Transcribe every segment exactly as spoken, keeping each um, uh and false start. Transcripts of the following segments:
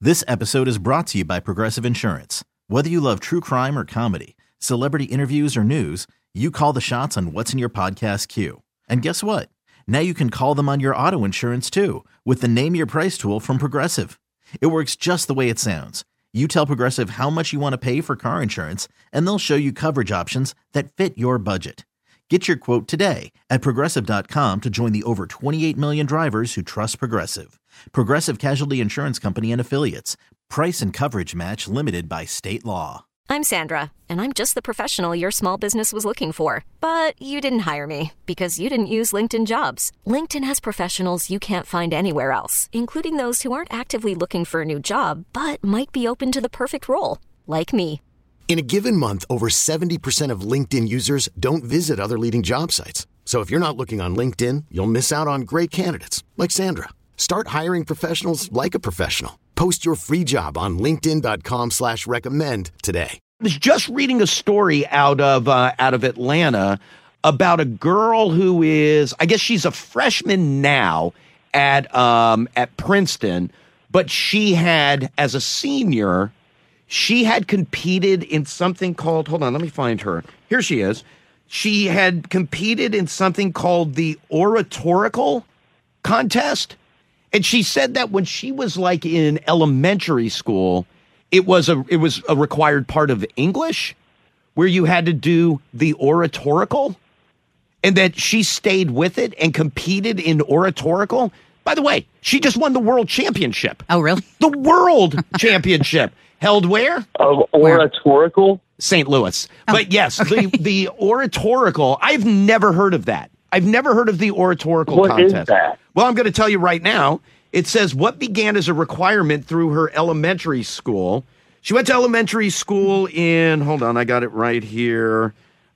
This episode is brought to you by Progressive Insurance. Whether you love true crime or comedy, celebrity interviews or news, you call the shots on what's in your podcast queue. And guess what? Now you can call them on your auto insurance too with the Name Your Price tool from Progressive. It works just the way it sounds. You tell Progressive how much you want to pay for car insurance, and they'll show you coverage options that fit your budget. Get your quote today at Progressive dot com to join the over twenty-eight million drivers who trust Progressive. Progressive Casualty Insurance Company and Affiliates. Price and coverage match limited by state law. I'm Sandra, and I'm just the professional your small business was looking for. But you didn't hire me because you didn't use LinkedIn Jobs. LinkedIn has professionals you can't find anywhere else, including those who aren't actively looking for a new job, but might be open to the perfect role, like me. In a given month, over seventy percent of LinkedIn users don't visit other leading job sites. So if you're not looking on LinkedIn, you'll miss out on great candidates like Sandra. Start hiring professionals like a professional. Post your free job on linkedin dot com slash recommend today. I was just reading a story out of uh, out of Atlanta about a girl who is, I guess she's a freshman now at um, at Princeton, but she had, as a senior, she had competed in something called, hold on, let me find her. Here she is. She had competed in something called the oratorical contest. And she said that when she was like in elementary school, it was a it was a required part of English where you had to do the oratorical, and that she stayed with it and competed in oratorical. By the way, she just won the world championship. Oh, really? The world championship held where? Of oratorical? Saint Louis. Oh, but yes, okay. the the oratorical, I've never heard of that. I've never heard of the oratorical what contest. What is that? Well, I'm going to tell you right now. It says what began as a requirement through her elementary school. She went to elementary school in, hold on, I got it right here.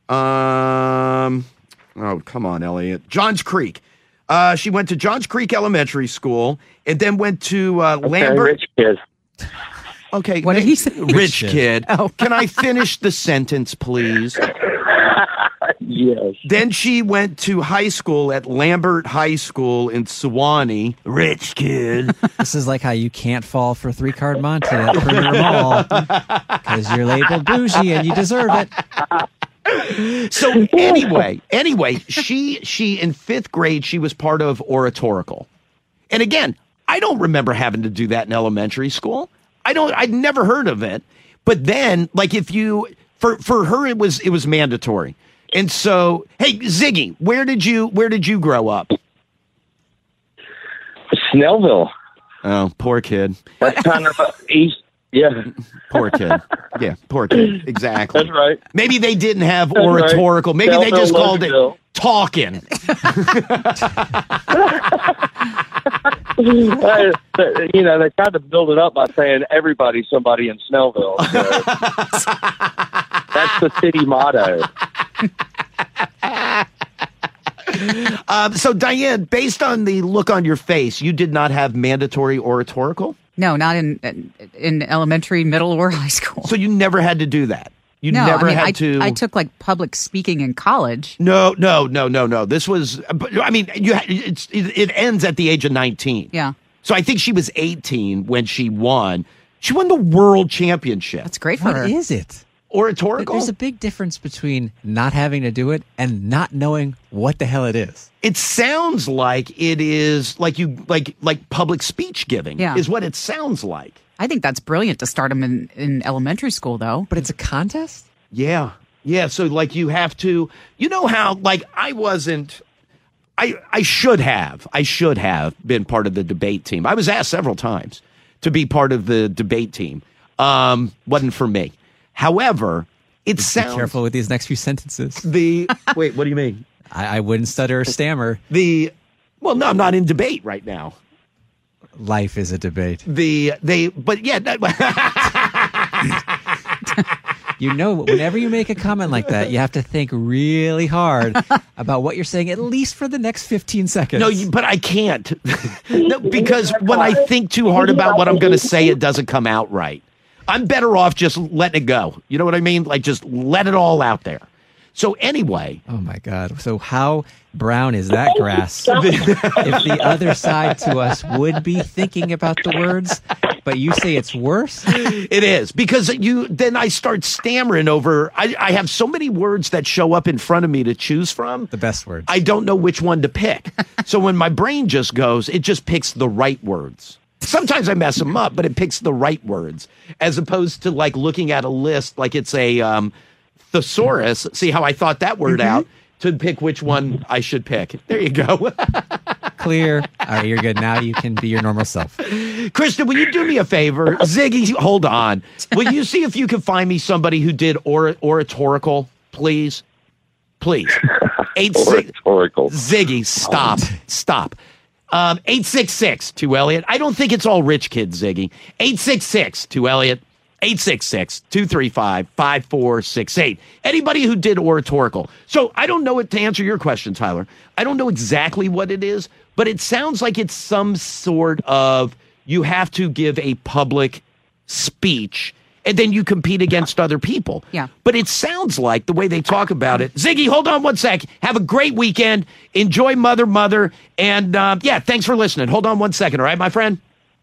Um, oh, come on, Elliot. Johns Creek. Uh, she went to Johns Creek Elementary School and then went to uh, okay, Lambert. Rich kid. Okay. What did he say? Rich, rich kid. kid. Oh. Can I finish the sentence, please? Yes. Then she went to high school at Lambert High School in Sewanee. Rich kid. This is like how you can't fall for three card Monte at Perimeter Mall because you're labeled bougie and you deserve it. So anyway, anyway, she she in fifth grade she was part of oratorical, and again, I don't remember having to do that in elementary school. I don't. I'd never heard of it. But then, like, if you for for her, it was it was mandatory. And so, hey, Ziggy, where did you where did you grow up? Snellville. Oh, poor kid. That's kind of uh, east. Yeah. Poor kid. Yeah, poor kid. Exactly. That's right. Maybe they didn't have That's oratorical. Right. Maybe Snellville, they just called Loganville. it talking. uh, you know, they tried to build it up by saying everybody's somebody in Snellville. So. That's the city motto. um, so, Diane, based on the look on your face, you did not have mandatory oratorical? No, not in in elementary, middle, or high school. So you never had to do that? You no, never I mean, had I, to... I took, like, public speaking in college. No, no, no, no, no. This was... I mean, you. It's, it, it ends at the age of nineteen. Yeah. So I think she was eighteen when she won. She won the world championship. That's great for what her. What is it? Oratorical? There's a big difference between not having to do it and not knowing what the hell it is. It sounds like it is like you like like public speech giving yeah. is what it sounds like. I think that's brilliant to start them in, in elementary school, though. But it's a contest? Yeah. Yeah. So like you have to, you know how like I wasn't, I, I should have, I should have been part of the debate team. I was asked several times to be part of the debate team. Um, wasn't for me. However, it Just sounds... Be careful with these next few sentences. The Wait, what do you mean? I, I wouldn't stutter or stammer. The Well, no, I'm not in debate right now. Life is a debate. The they, but yeah. You know, whenever you make a comment like that, you have to think really hard about what you're saying, at least for the next fifteen seconds. No, you, but I can't. No, because when I think too hard about what I'm going to say, it doesn't come out right. I'm better off just letting it go. You know what I mean? Like just let it all out there. So anyway, Oh my God. So how brown is that grass? If the other side to us would be thinking about the words, but you say it's worse? it is because you then I start stammering over. I, I have so many words that show up in front of me to choose from. The best words. I don't know which one to pick. So when my brain just goes, it just picks the right words. Sometimes I mess them up, but it picks the right words as opposed to like looking at a list like it's a um, thesaurus. See how I thought that word Mm-hmm. out to pick which one I should pick. There you go. Clear. All right, you're good. Now you can be your normal self. Kristen, will you do me a favor? Ziggy, hold on. Will you see if you can find me somebody who did or- oratorical, please? Please. Eight six Oracle. Ziggy, stop. Stop. Um, eight six six to Elliot. I don't think it's all rich kids, Ziggy. eight six six to Elliot. eight six six, two three five, five four six eight. Anybody who did oratorical. So I don't know it to answer your question, Tyler. I don't know exactly what it is, but it sounds like it's some sort of you have to give a public speech and then you compete against other people. Yeah. But it sounds like the way they talk about it. Ziggy, hold on one sec. Have a great weekend. Enjoy Mother, Mother. And uh, yeah, thanks for listening. Hold on one second, all right, my friend?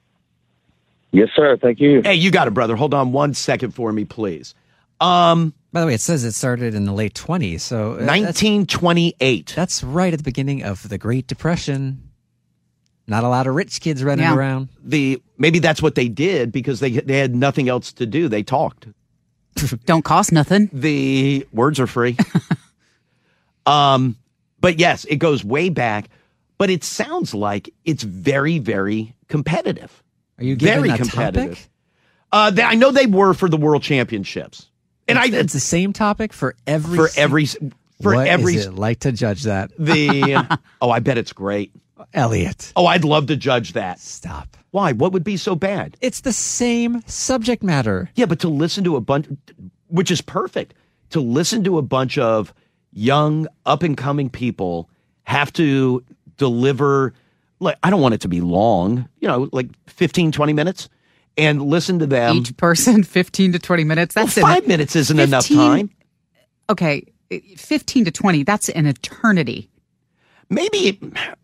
Yes, sir. Thank you. Hey, you got it, brother. Hold on one second for me, please. Um, By the way, it says it started in the late twenties. So uh, that's, nineteen twenty-eight. that's right at the beginning of the Great Depression. Not a lot of rich kids running Yeah. around. The maybe that's what they did because they they had nothing else to do. They talked. Don't cost nothing. The words are free. um, but yes, it goes way back. But it sounds like it's very, very competitive. Are you giving Very a competitive. topic? Uh, they, I know they were for the World Championships, and I It's the same topic for every for sing- every for What every is it like to judge that? the. Oh, I bet it's great. Elliot, Oh, I'd love to judge that. stop. Why? What would be so bad? It's the same subject matter. Yeah, but to listen to a bunch, which is perfect, to listen to a bunch of young, up and coming people have to deliver, like, I don't want it to be long, you know, like fifteen, twenty minutes, and listen to them. Each person, fifteen to twenty minutes. Well, That's five an, minutes isn't enough fifteen time. Okay, fifteen to twenty. That's an eternity. Maybe it,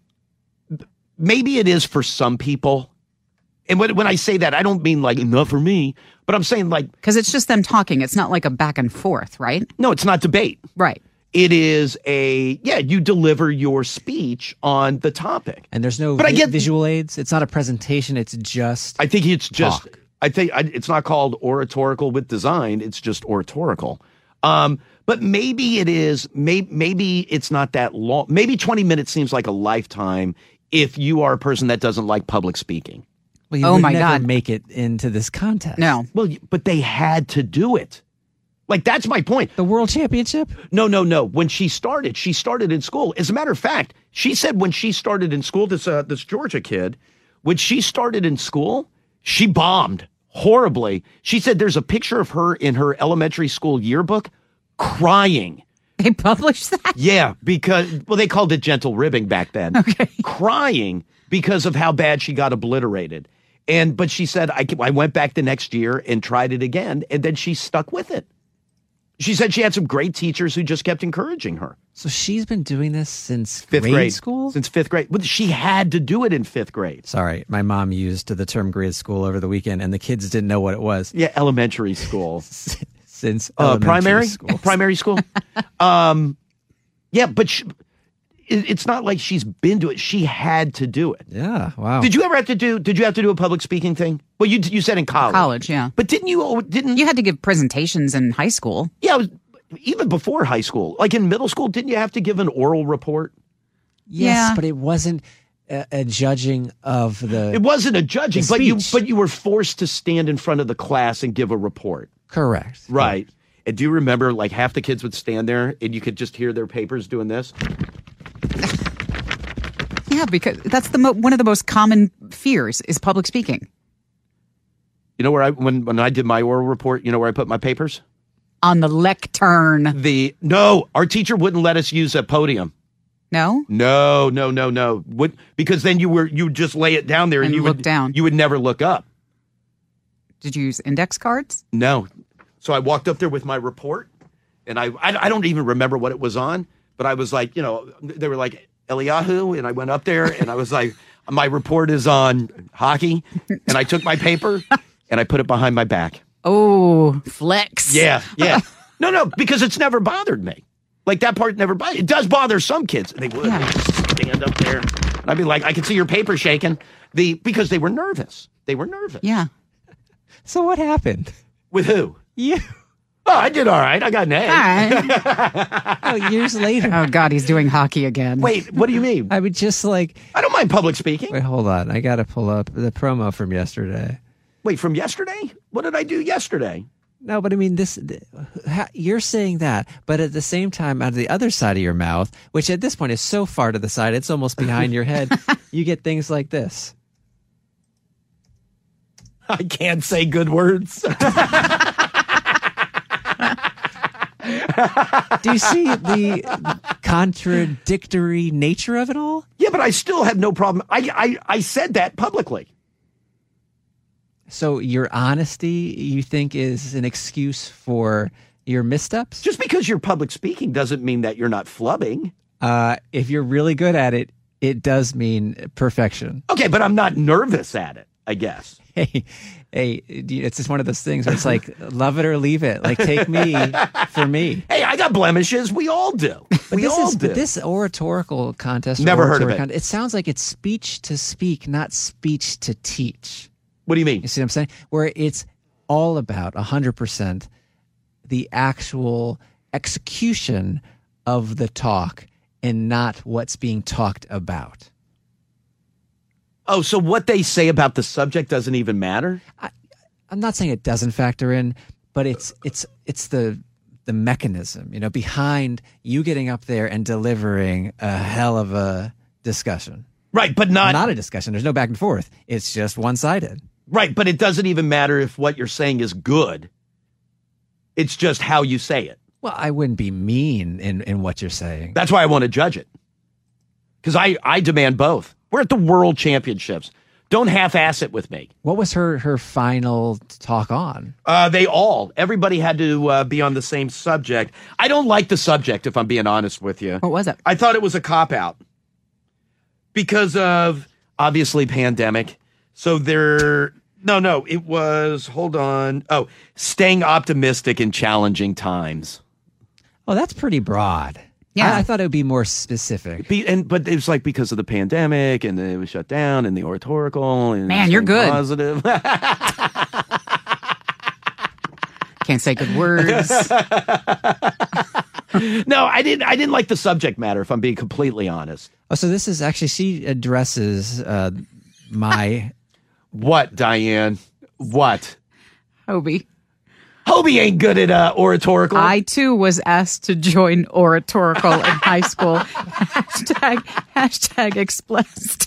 maybe it is for some people. And when, when I say that, I don't mean like, not for me, but I'm saying like, Because it's just them talking. It's not like a back and forth, right? no, it's not debate. Right. It is a, yeah, you deliver your speech on the topic. And there's no But I vi- get- visual aids. It's not a presentation. It's just I think it's just, Talk. I think I, it's not called oratorical with design. It's just oratorical. Um, but maybe it is, may, maybe it's not that long. Maybe twenty minutes seems like a lifetime if you are a person that doesn't like public speaking. well, you Oh would my never God. make it into this contest. No. Well, but they had to do it. Like, that's my point. The World Championship? No, no, no. When she started, she started in school. As a matter of fact, she said when she started in school, this uh, this Georgia kid, when she started in school, she bombed horribly. She said there's a picture of her in her elementary school yearbook crying. They published that? Yeah, because, well, they called it gentle ribbing back then. Okay. Crying because of how bad she got obliterated. And, but she said, I, I went back the next year and tried it again, and then she stuck with it. She said she had some great teachers who just kept encouraging her. So she's been doing this since Fifth grade, grade school? Since fifth grade. But she had to do it in fifth grade. Sorry, my mom used the term grade school over the weekend, and the kids didn't know what it was. Yeah, elementary school. Since uh, elementary primary school. primary school. um, yeah, but she, it, it's not like she's been to it. She had to do it. Yeah, wow. Did you ever have to do? Did you have to do a public speaking thing? Well, you you said in college. College, yeah. But didn't you? Didn't You had to give presentations in high school. Yeah, it was, even before high school, like in middle school, didn't you have to give an oral report? Yes, Yeah. but it wasn't a, a judging of the. It wasn't a judging, The but you speech. but you were forced to stand in front of the class and give a report. Correct. Right. And do you remember, like, half the kids would stand there and you could just hear their papers doing this? Yeah, because that's the mo- one of the most common fears is public speaking. You know where I, when, when I did my oral report, you know where I put my papers? On the lectern. The, no, our teacher wouldn't let us use a podium. No? No, no, no, no. Would, because then you were, you would just lay it down there and, And you look would, down. you would never look up. Did you use index cards? No. So I walked up there with my report And I, I I don't even remember what it was on, but I was like, you know, they were like, Eliyahu, and I went up there and I was like, my report is on hockey, and I took my paper and I put it behind my back. Oh, flex. Yeah, yeah. No, no, because it's never bothered me. Like that part never bothered. It does bother some kids. They would Yeah. They'd just stand up there. And I'd be like, I can see your paper shaking. The because they were nervous. They were nervous. Yeah. So what happened? With who? You. Oh, I did all right. I got an A. All right. Oh, years later. Oh, God, he's doing hockey again. Wait, what do you mean? I would just like. I don't mind public speaking. Wait, hold on. I got to pull up the promo from yesterday. Wait, from yesterday? What did I do yesterday? No, but I mean, this. ha- You're saying that, but at the same time, out of the other side of your mouth, which at this point is so far to the side, it's almost behind your head, you get things like this. I can't say good words. Do you see the contradictory nature of it all? Yeah, but I still have no problem. I, I, I said that publicly. So your honesty, you think, is an excuse for your missteps? Just because you're public speaking doesn't mean that you're not flubbing. Uh, if you're really good at it, it does mean perfection. Okay, but I'm not nervous at it, I guess. Hey, hey, it's just one of those things where it's like, love it or leave it. Like, take me for me. Hey, I got blemishes. We all do. But we this all is, do. But this oratorical contest. or Never heard of oratory it. Contest, it sounds like it's speech to speak, not speech to teach. What do you mean? You see what I'm saying? Where it's all about one hundred percent the actual execution of the talk and not what's being talked about. Oh, so what they say about the subject doesn't even matter? I'm not saying it doesn't factor in, but it's it's it's the the mechanism, you know, behind you getting up there and delivering a hell of a discussion. Right, but not, Not a discussion. There's no back and forth. It's just one-sided. right, but it doesn't even matter if what you're saying is good. It's just how you say it. Well, I wouldn't be mean in, in what you're saying. That's why I want to judge it. Because I, I demand both. We're at the World Championships. Don't half-ass it with me. What was her, her final talk on? Uh, they all, everybody had to uh, be on the same subject. I don't like the subject, if I'm being honest with you. What was it? I thought it was a cop-out because of, obviously, pandemic. So they're, no, no, it was, hold on. Oh, staying optimistic in challenging times. Oh, that's pretty broad. Yeah. I, I thought it would be more specific. Be, and But it was like because of the pandemic and it was shut down and the oratorical. And Man, you're good. Positive. Can't say good words. No, I didn't. I didn't like the subject matter, if I'm being completely honest. Oh, so this is actually, she addresses uh, my... What, Diane? What? Hobie. Hobie ain't good at uh, oratorical. I, too, was asked to join oratorical in high school. Hashtag, hashtag explicit.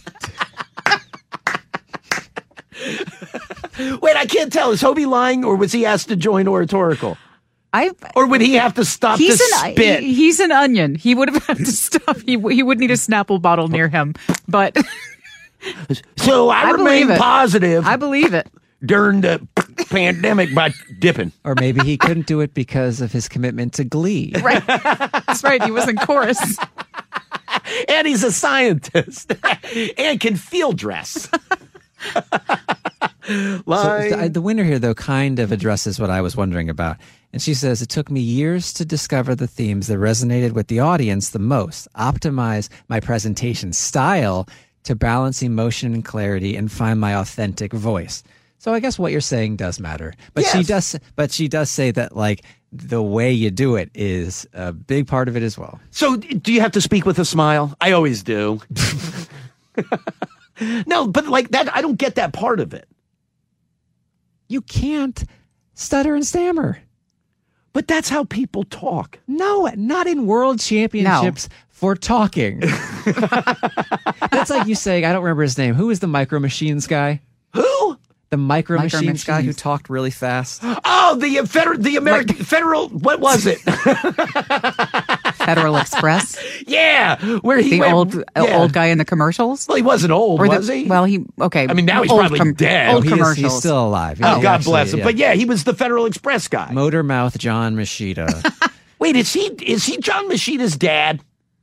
Wait, I can't tell. Is Hobie lying, or was he asked to join oratorical? I, Or would he have to stop he's to an spit? he- he's an onion. He would have had to stop. He he would need a Snapple bottle near him. But so I, I remain believe it. positive I believe it. during the pandemic by dipping. Or maybe he couldn't do it because of his commitment to Glee. Right. That's right. He was in chorus. And he's a scientist and can field dress. So Lying. the, the winner here, though, kind of addresses what I was wondering about. And she says, it took me years to discover the themes that resonated with the audience the most, optimize my presentation style to balance emotion and clarity, and find my authentic voice. So I guess what you're saying does matter. But she Yes. does but she does say that, like, the way you do it is a big part of it as well. So do you have to speak with a smile? I always do. No, but like that, I don't get that part of it. You can't stutter and stammer. But that's how people talk. No, not in world championships for talking. That's like you saying, I don't remember his name. Who is the Micro Machines guy? Who? The Micro, Micro Machines guy who Machines. talked really fast. Oh, the uh, federal, the American federal. What was it? Federal Express. Yeah, where he The went, old yeah. old guy in the commercials. Well, he wasn't old, Or the- was he? Well, he okay. I mean, now he's old probably dead. Old He is- commercials. he's still alive. oh, He God actually- bless him. yeah. But yeah, he was the Federal Express guy. Motor Mouth John Machida. Wait, is he is he John Mashida's dad?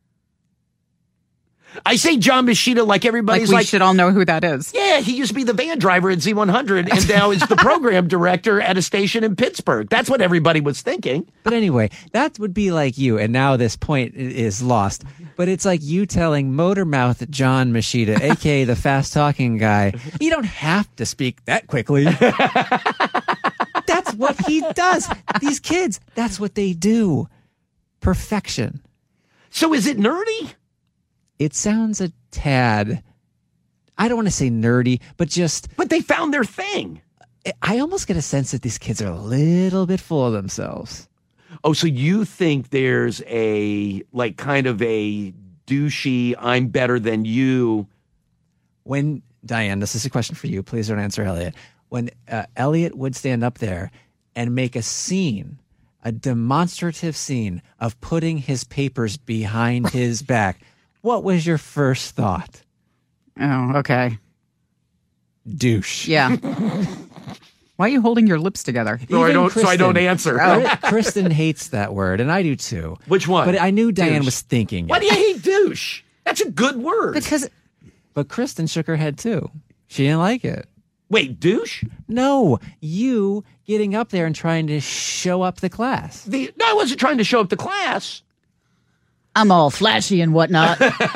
I say John Machida like Like everybody's we like, should all know who that is. yeah, he used to be the van driver at Z one hundred and now is the program director at a station in Pittsburgh. That's what everybody was thinking. But anyway, that would be like you, and now this point i- is lost. But it's like you telling Motormouth John Machida, a k a the fast-talking guy, you don't have to speak that quickly. That's what he does. These kids, that's what they do. Perfection. So is it nerdy? It sounds a tad, I don't want to say nerdy, but just, But they found their thing. I almost get a sense that these kids are a little bit full of themselves. Oh, so you think there's a, like, kind of a douchey, I'm better than you. When, Diane, this is a question for you. Please don't answer Elliot. When uh, Elliot would stand up there and make a scene, a demonstrative scene of putting his papers behind his back, what was your first thought? Oh, okay. Douche. Yeah. Why are you holding your lips together? So I Even don't, so I don't Kristen- answer. Kri- Kristen hates that word, and I do too. Which one? But I knew Diane Douche. was thinking Why it. do you hate douche? That's a good word. Because But Kristen shook her head too. She didn't like it. Wait, douche? No, you getting up there and trying to show up the class. The, no, I wasn't trying to show up to class. I'm all flashy and whatnot.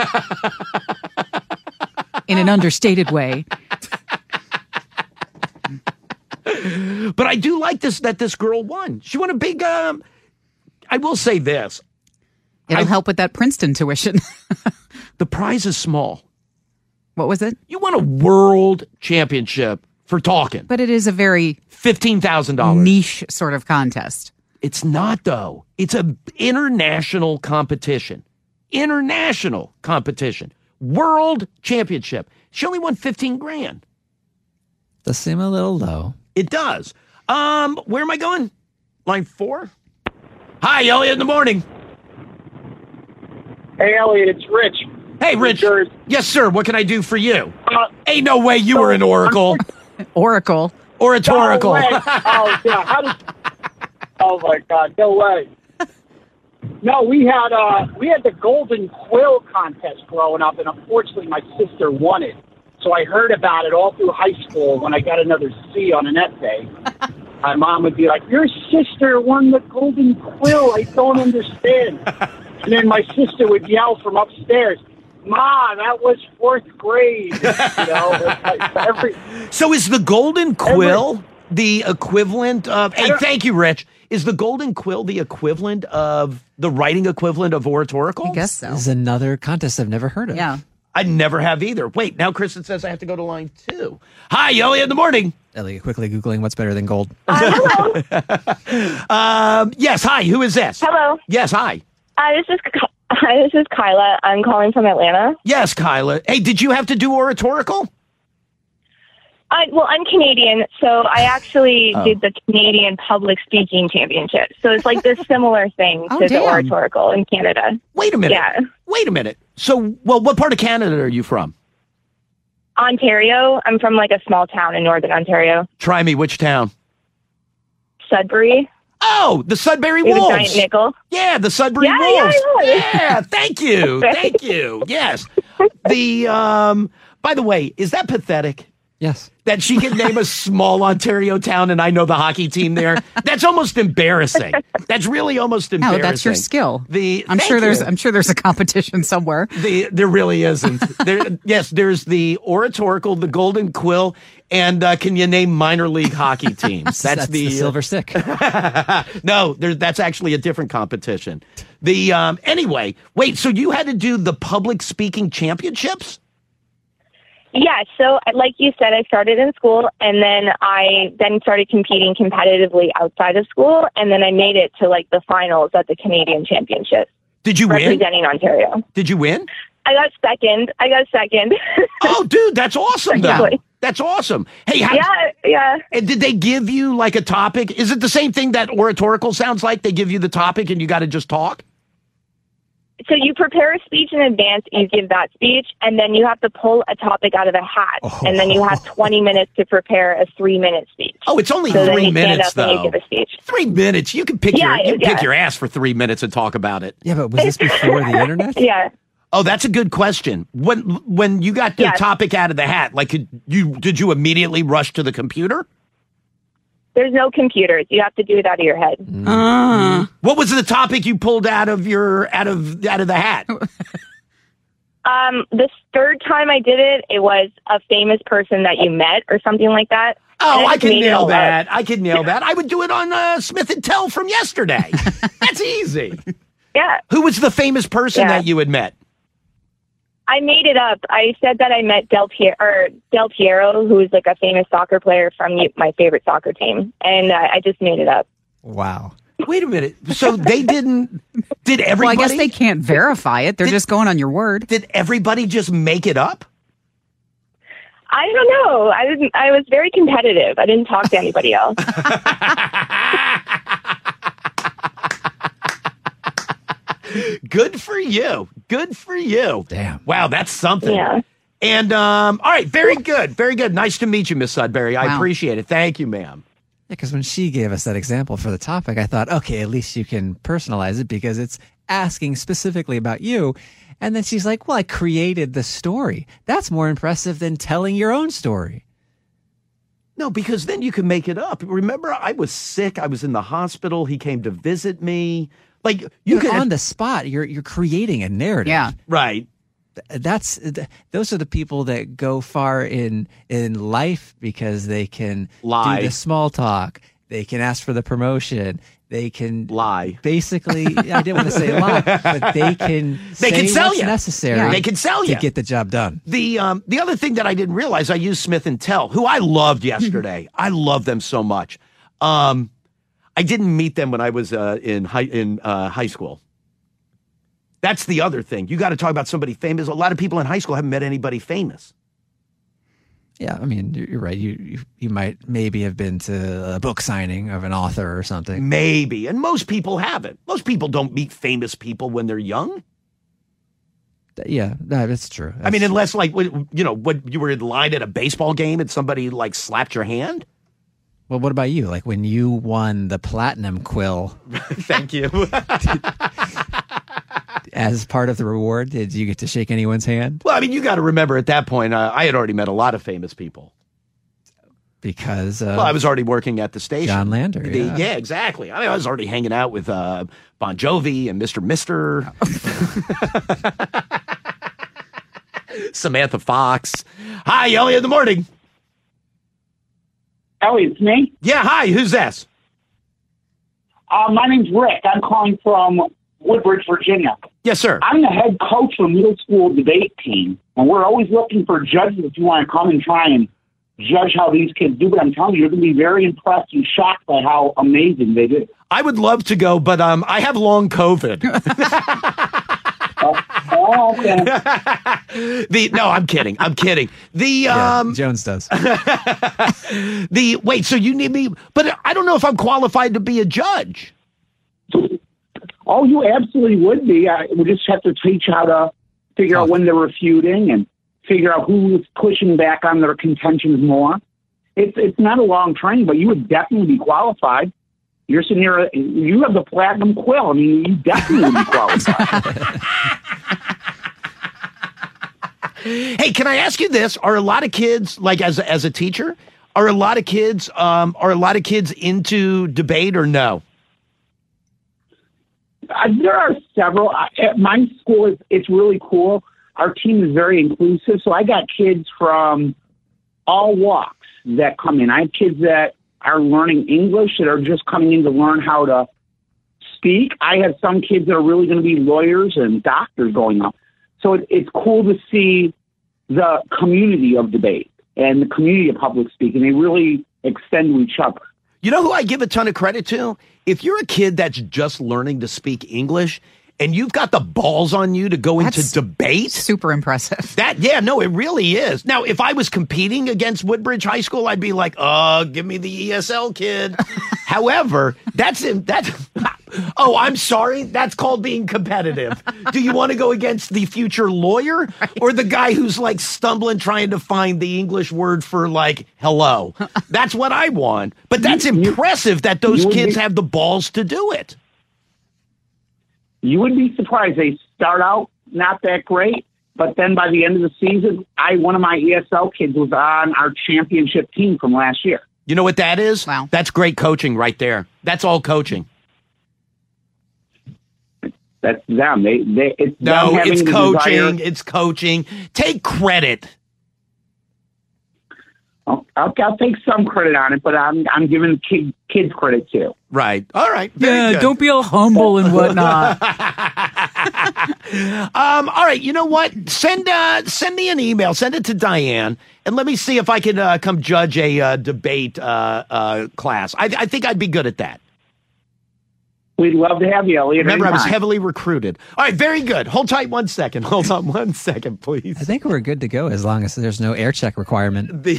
In an understated way. But I do like this, that this girl won. She won a big, um, I will say this. It'll I- help with that Princeton tuition. The prize is small. What was it? You won a world championship for talking. But it is a very fifteen thousand dollars. niche sort of contest. It's not, though. It's a international competition. International competition. World championship. She only won fifteen grand. Does seem a little low. It does. Um, where am I going? Line four? Hi, Elliot in the morning. Hey, Elliot, it's Rich. Hey, Rich. Jersey. Yes, sir. What can I do for you? Uh, Ain't no way you were an oracle. Oracle. Oratorical. No way. Oh, yeah. How did... Oh, my God. No way. No, we had uh, we had the Golden Quill contest growing up, and unfortunately my sister won it. So I heard about it all through high school when I got another C on an essay. My mom would be like, your sister won the Golden Quill. I don't understand. And then my sister would yell from upstairs, Ma, that was fourth grade. You know, like every, So is the Golden Quill the equivalent of, hey, thank you, Rich. Is the Golden Quill the equivalent of, the writing equivalent of oratorical? I guess so. This is another contest I've never heard of. Yeah. I never have either. Wait, now Kristen says I have to go to line two. Hi, Elliot in the morning. Elliot, quickly Googling what's better than gold. Uh, Um, yes, hi, who is this? Hello. Yes, hi. Uh, this is hi. This is Kyla. I'm calling from Atlanta. Yes, Kyla. Hey, did you have to do oratorical? I, well, I'm Canadian, so I actually did the Canadian Public Speaking Championship. So it's like this similar thing Oh, to the damn. oratorical in Canada. Wait a minute. Yeah. Wait a minute. So, well, what part of Canada are you from? Ontario. I'm from like a small town in northern Ontario. Try me, which town? Sudbury. Oh, the Sudbury We have a Wolves. giant nickel. Yeah, the Sudbury Yeah, yeah, Wolves. yeah. Yeah, thank you. Thank you. Yes. The um by the way, is that pathetic? Yes. That she can name a small Ontario town and I know the hockey team there? That's almost embarrassing. That's really almost No, embarrassing. that's your skill. The I'm thank sure there's you. I'm sure there's a competition somewhere. The, there really isn't. There, yes, there's the oratorical, the Golden Quill, and uh, can you name minor league hockey teams? That's, the, silver stick. No, there, that's actually a different competition. The um, anyway, wait. So you had to do the public speaking championships? Yeah, so like you said, I started in school, and then I then started competing competitively outside of school, and then I made it to like the finals at the Canadian Championship, Did you win? representing Ontario. Did you win? I got second. I got second. Oh, dude, that's awesome. Though. Technically. That's awesome. Hey, how, yeah, yeah. and did they give you like a topic? Is it the same thing that oratorical sounds like? They give you the topic and you got to just talk? so you prepare a speech in advance, you give that speech, and then you have to pull a topic out of a hat, oh. and then you have twenty minutes to prepare a three-minute speech. Oh, it's only so three then you minutes, stand up though. And you give a speech. Three minutes. You can pick Yeah, your you can yeah. pick your ass for three minutes and talk about it. Yeah, but was this before the internet? Yeah. Oh, that's a good question. When when you got the Yes. topic out of the hat, like could you did you immediately rush to the computer? There's no computers. You have to do it out of your head. Uh, What was the topic you pulled out of your out of out of the hat? Um, the third time I did it, it was a famous person that you met or something like that. Oh, And I just can made it nail all up. that. I can nail that. I would do it on uh, Smith and Tell from yesterday. That's easy. Yeah. Who was the famous person Yeah. that you had met? I made it up. I said that I met Del Piero, or Del Piero, who is like a famous soccer player from my favorite soccer team, and uh, I just made it up. Wow. Wait a minute. So they didn't? Did well, I everybody? guess they can't verify it. They're Did- just going on your word. Did everybody just make it up? I don't know. I was I was very competitive. I didn't talk to anybody else. Good for you. Good for you. Damn. Wow, that's something. Yeah. And um, all right, very good, very good. Nice to meet you, Miss Sudbury. I Wow. appreciate it. Thank you, ma'am. Because when she gave us that example for the topic, I thought, okay, at least you can personalize it because it's asking specifically about you. And then she's like, well, I created the story. That's more impressive than telling your own story. No, because then you can make it up. Remember, I was sick. I was in the hospital. He came to visit me. Like you You're can on the spot. You're you're creating a narrative. Yeah. right. That's those are the people that go far in in life because they can Lie. do the small talk. They can ask for the promotion. They can Lie. Basically, I didn't want to say lie, but they can They say can sell what's you. necessary. Yeah. They can sell to you. get the job done. The um the other thing that I didn't realize, I used Smith and Tell, who I loved yesterday. I love them so much. Um, I didn't meet them when I was uh, in high in uh, high school. That's the other thing. You got to talk about somebody famous. A lot of people in high school haven't met anybody famous. Yeah, I mean, you're you're right. You, you you might maybe have been to a book signing of an author or something. Maybe, and most people haven't. Most people don't meet famous people when they're young. Yeah, no, that's true. I mean, That's- unless like when- you know, when you were in line at a baseball game and somebody like slapped your hand. well, what about you? Like when you won the platinum quill Thank you. as part of the reward, did you get to shake anyone's hand? Well, I mean, you got to remember at that point, uh, I had already met a lot of famous people. Because uh, Well, I was already working at the station. John Lander, The- yeah. yeah, exactly. I mean, I was already hanging out with uh, Bon Jovi and Mister Mister Samantha Fox. Hi, Ellie in the morning. Ellie, it's me. Yeah, hi. Who's this? Uh, my name's Rick. I'm calling from Woodbridge, Virginia. Yes, sir. I'm the head coach of the middle school debate team, and we're always looking for judges if you want to come and try and judge how these kids do. But I'm telling you, you're going to be very impressed and shocked by how amazing they do. I would love to go, but um, I have long COVID. Uh, oh, okay. the no, I'm kidding. I'm kidding. The yeah, um, Jones does. the wait. So you need me, but I don't know if I'm qualified to be a judge. Oh, you absolutely would be. I, we just have to teach how to figure out when they're refuting and figure out who's pushing back on their contentions more. It's it's not a long training, but you would definitely be qualified. You're sitting here, you have the platinum quill. I mean, you definitely would be qualified. Hey, can I ask you this? Are a lot of kids, like as a, as a teacher, are a lot of kids um, are a lot of kids into debate or no? Uh, there are several. Uh, at my school, it's, it's really cool. Our team is very inclusive. So I got kids from all walks that come in. I have kids that are learning English that are just coming in to learn how to speak. I have some kids that are really going to be lawyers and doctors going up. So it, it's cool to see the community of debate and the community of public speaking. They really extend to each other. You know who I give a ton of credit to? If you're a kid that's just learning to speak English and you've got the balls on you to go That's into debate, super impressive. that, yeah, no, it really is. Now, if I was competing against Woodbridge High School, I'd be like, uh, give me the E S L kid. However, that's, that's, Oh, I'm sorry. That's called being competitive. Do you want to go against the future lawyer right. or the guy who's like stumbling trying to find the English word for like hello? That's what I want. But that's you, impressive that those kids be, have the balls to do it. You would be surprised. They start out not that great, but then by the end of the season, I one of my E S L kids was on our championship team from last year. You know what that is? Wow. That's great coaching right there. That's all coaching. That's them. They, they, it's no, them it's having coaching. Desire. It's coaching. Take credit. I'll, I'll, I'll take some credit on it, but I'm I'm giving kid, kids credit too. Right. All right. Very yeah. good. Don't be all humble and whatnot. um. All right. You know what? Send uh send me an email. Send it to Diane, and let me see if I can uh, come judge a uh, debate uh, uh, class. I, I think I'd be good at that. We'd love to have you, Elliot. Remember, anytime. I was heavily recruited. All right, very good. Hold tight one second. Hold on one second, please. I think we're good to go as long as there's no air check requirement. The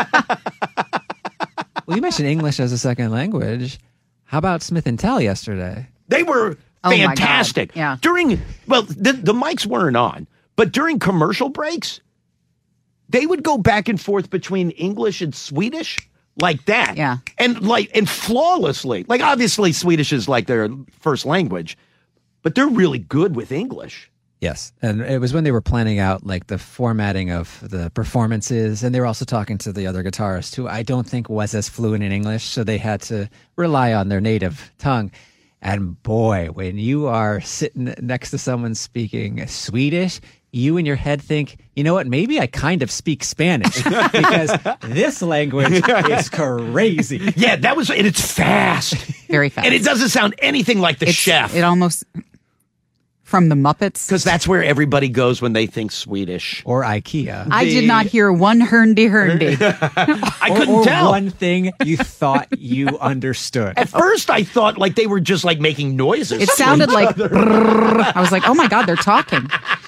well, you mentioned English as a second language. How about Smith and Tell yesterday? They were oh fantastic. Yeah. During, well, the, the mics weren't on, but during commercial breaks, they would go back and forth between English and Swedish. Like that. Yeah. And like and flawlessly. Like obviously Swedish is like their first language, but they're really good with English. Yes. And it was when they were planning out like the formatting of the performances, and they were also talking to the other guitarist who I don't think was as fluent in English, so they had to rely on their native tongue. And boy, when you are sitting next to someone speaking Swedish, you in your head think, you know what, maybe I kind of speak Spanish because this language is crazy. Yeah, that was, and it's fast. Very fast. And it doesn't sound anything like the it's, chef. It almost, from the Muppets. Because that's where everybody goes when they think Swedish. Or IKEA. I The- did not hear one herndy herndy. I or, couldn't or tell. one thing you thought you understood. At first, I thought like they were just like making noises. It sounded like, I was like, oh my God, they're talking.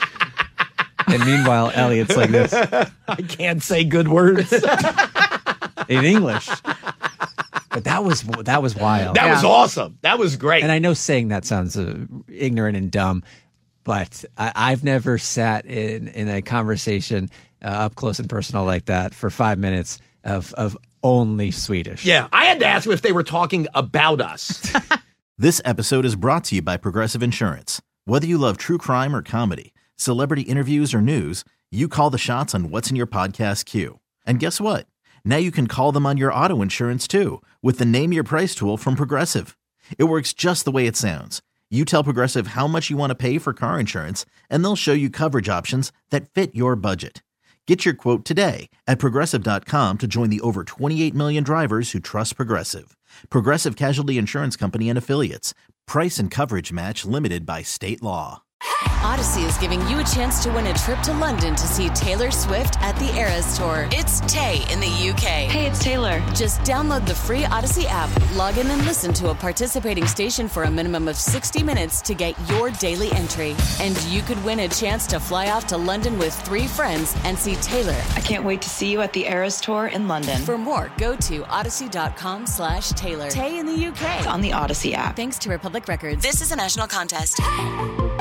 And meanwhile, Elliot's like this. I can't say good words. In English. But that was that was wild. That Yeah. was awesome. That was great. And I know saying that sounds uh, ignorant and dumb, but I, I've never sat in, in a conversation uh, up close and personal like that for five minutes of, of only Swedish. Yeah, I had to ask them if they were talking about us. This episode is brought to you by Progressive Insurance. Whether you love true crime or comedy, celebrity interviews or news, you call the shots on what's in your podcast queue. And guess what? Now you can call them on your auto insurance too with the Name Your Price tool from Progressive. It works just the way it sounds. You tell Progressive how much you want to pay for car insurance, and they'll show you coverage options that fit your budget. Get your quote today at Progressive dot com to join the over twenty-eight million drivers who trust Progressive. Progressive Casualty Insurance Company and Affiliates. Price and coverage match limited by state law. Odyssey is giving you a chance to win a trip to London to see Taylor Swift at the Eras Tour. It's Tay in the U K. Hey, it's Taylor. Just download the free Odyssey app, log in and listen to a participating station for a minimum of sixty minutes to get your daily entry. And you could win a chance to fly off to London with three friends and see Taylor. I can't wait to see you at the Eras Tour in London. For more, go to odyssey.com slash Taylor. Tay in the U K. On the Odyssey app. Thanks to Republic Records. This is a national contest.